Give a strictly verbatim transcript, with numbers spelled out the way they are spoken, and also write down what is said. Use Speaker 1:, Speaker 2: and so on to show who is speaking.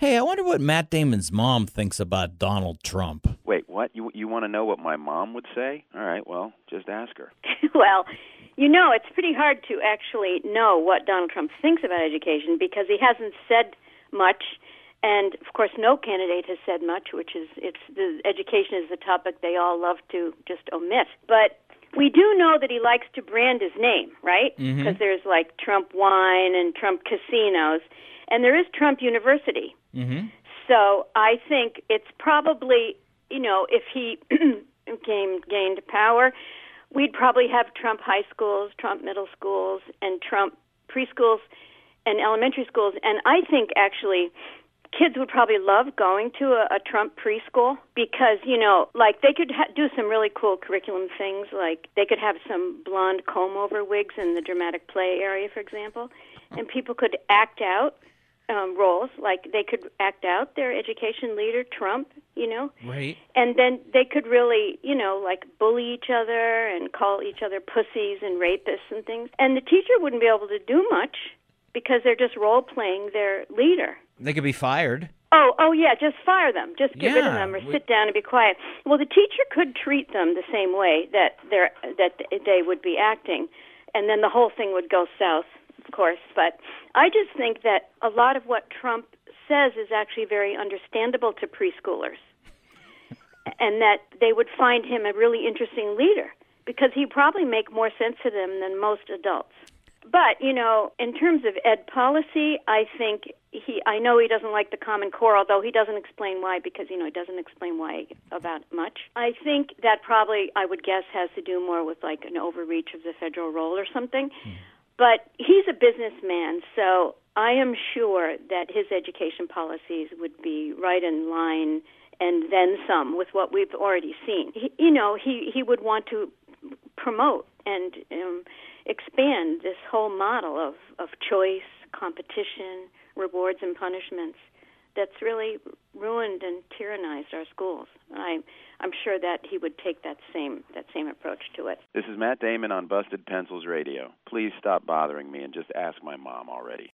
Speaker 1: Hey, I wonder what Matt Damon's mom thinks about Donald Trump.
Speaker 2: Wait, what? You you want to know what my mom would say? All right, well, just ask her.
Speaker 3: Well, you know, it's pretty hard to actually know what Donald Trump thinks about education because he hasn't said much, and of course, no candidate has said much. Which is, it's the education is the topic they all love to just omit. But we do know that he likes to brand his name, right? Because
Speaker 1: Mm-hmm.
Speaker 3: there's like Trump Wine and Trump Casinos, and there is Trump University.
Speaker 1: Mm-hmm.
Speaker 3: So I think it's probably, you know, if he came, gained power, we'd probably have Trump high schools, Trump middle schools, and Trump preschools and elementary schools. And I think actually kids would probably love going to a, a Trump preschool because, you know, like they could ha- do some really cool curriculum things. Like they could have some blonde comb-over wigs in the dramatic play area, for example, and people could act out um, roles. Like they could act out their education leader, Trump, you know.
Speaker 1: Right.
Speaker 3: And then they could really, you know, like bully each other and call each other pussies and rapists and things. And the teacher wouldn't be able to do much because they're just role-playing their leader.
Speaker 1: They could be fired.
Speaker 3: Oh, oh yeah, just fire them. Just get rid of
Speaker 1: Yeah,
Speaker 3: them or
Speaker 1: we-
Speaker 3: sit down and be quiet. Well, the teacher could treat them the same way that they're that they would be acting, and then the whole thing would go south, of course. But I just think that a lot of what Trump says is actually very understandable to preschoolers, and that they would find him a really interesting leader because he'd probably make more sense to them than most adults. But, you know, in terms of ed policy, I think he, I know he doesn't like the Common Core, although he doesn't explain why because, you know, he doesn't explain why about much. I think that probably, I would guess, has to do more with like an overreach of the federal role or something. Hmm. But he's a businessman, so I am sure that his education policies would be right in line and then some with what we've already seen. He, you know, he, he would want to promote and um, expand this whole model of, of choice, competition, rewards and punishments that's really ruined and tyrannized our schools. I, I'm sure that he would take that same that same approach to it.
Speaker 2: This is Matt Damon on Busted Pencils Radio. Please stop bothering me and just ask my mom already.